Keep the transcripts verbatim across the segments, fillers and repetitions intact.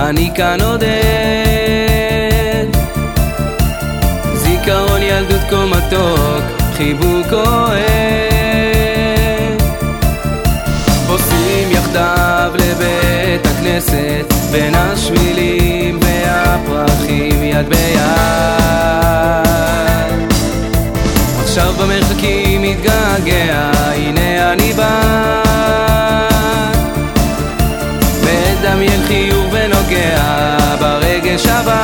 אני כאן עודד, זיכרון ילדות כה מתוק, חיבוק אוהב. עושים יחדיו לבית הכנסת, בין השבילים והפרחים יד ביד. עכשיו במרחקים מתגעגע, הנה אני בא, מדמיין חיוך ונוגע ברגש הבא.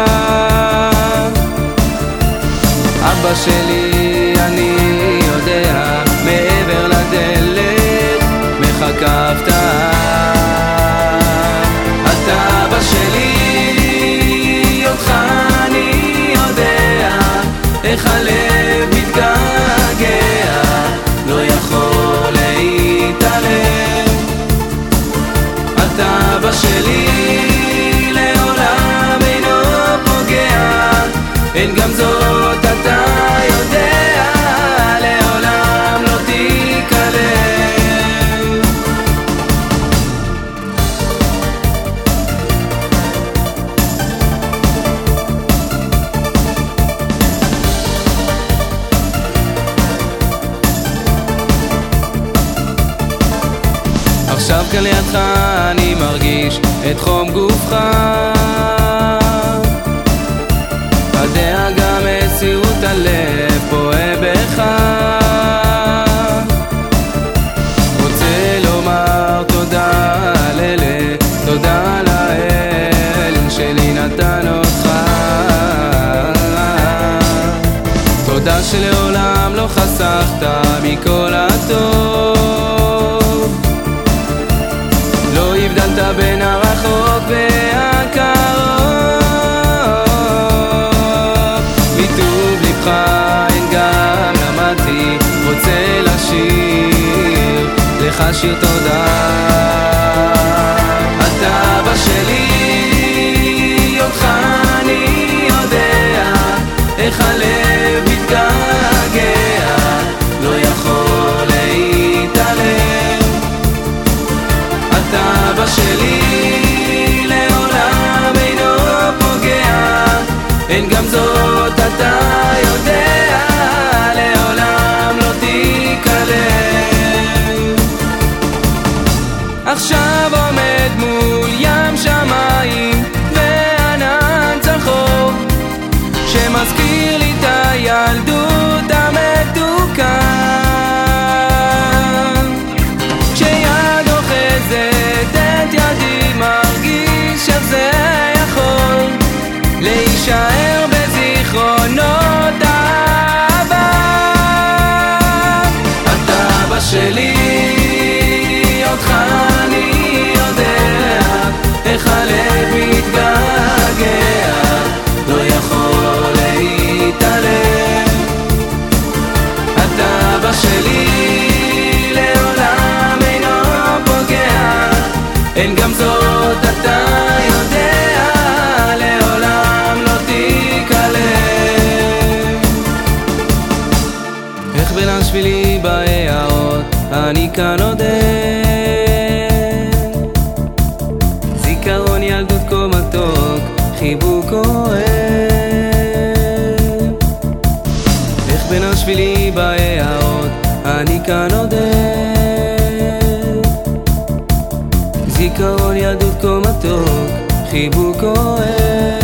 אבא שלי, אני יודע, מעבר לדלת מחכה הפתעה. אתה אבא שלי, אותך אני יודע, איך הלב מתגעגע, לא יכול להתעלם. אתה אבא שלי, לעולם אינו פוגע, אין גם זאת אתה יודע, לעולם לא תיכלם. עכשיו כאן לידך אני מרגיש את חום גופך, הדאגה מסירות הלב פועם בך. רוצה לומר תודה על אלה, תודה לאל שלי נתן אותך. תודה שלעולם לא חסכת מכל הטוב, לא הבדלת בין הרחוק והקרוב. מטוב לבך אין גם למדתי, רוצה לשיר לך שיר תודה. אתה אבא שלי, אותך אני יודע, איך הלב מתגעגע, לא יכול להתעלם. אתה אבא שלי, לעולם אינו פוגע, אין גם זאת אתה יודע, לעולם לא תיכלם. עכשיו עומד מול ים שמיים וענן צחור, שמזכיר לי את הילדות המתוקה. כשיד אוחזת את ידי מרגיש איך זה יכול להישאר בזיכרונות העבר. אתה אבא שלי, אותך אני יודע, איך הלב מתגעגע, לא יכול להתעלם. אתה אבא שלי, לעולם אינו פוגע, אין גם זאת אתה יודע, לעולם לא תיכלם. איך בין השבילים ביערות אני כאן עודד, זיכרון ילדות כה מתוק, חיבוק אוהב. איך בין השבילים ביערות אני כאן עודד, זיכרון ילדות כה מתוק, חיבוק אוהב.